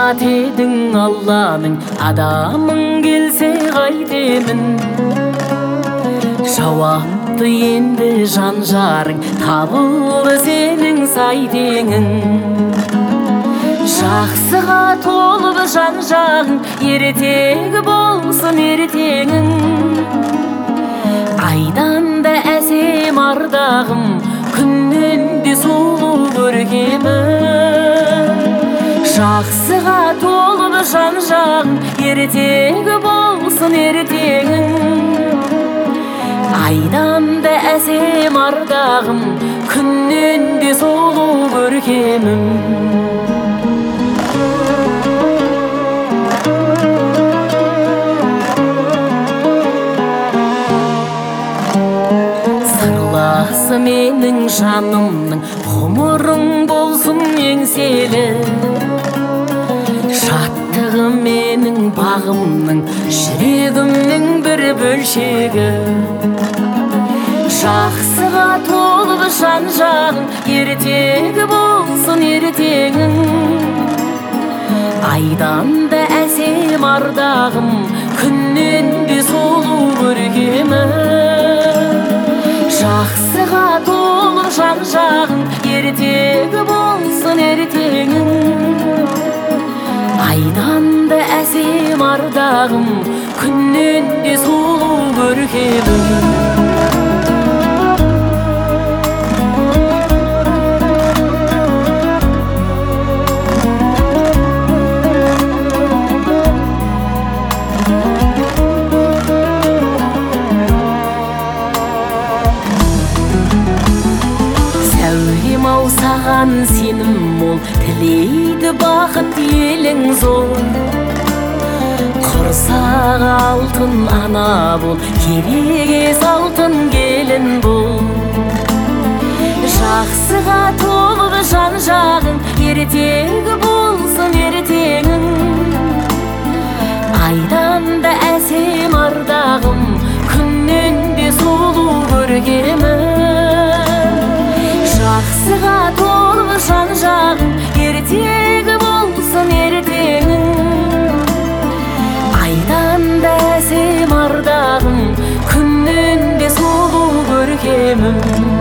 Rahmat eдің Алланың, адамың келсе қайтемін. Жауапты енді жан-жарың, табылды сенің сайтеңің. Жақсыға толып жан-жағың, ертегі болсын ертеңің. Айдан да әсем ардағым, күннен де сұлу көркемім. Жақсыға толып жан-жағың, ертегі болсын ертеңің. Айдан да әсем ардағым, күннен де сұлу көркемім. Сырласы менің жанымның, ғұмырың болсын еңселі. Шаттығы менің бағымның, жүрегімнің бір бөлшегі. Жақсыға толып жан-жағың, ертегі болсын ертеңің. Айдан да әсем ардағым, күннен де сұлу көркемім. Жақсыға толып жан-жағың, ертегі болсын ертеңің. Айдан да әсем ардағым, күннен де сұлу көркемім. Сәулем-ау саған сенім мол, тілейді бақыт елің зор. Құрсақ алтын ана бол, керегес алтын келін бол. Жақсыға толып жан-жағың, ертегі болсын ертеңің. Айдан да әсем ардағым, күннен де сұлу көркемім. Жақсыға толып жан-жағың, ертегі болсын ертеңің. Айдан да әсем ардағым, күннен де сұлу көркемім.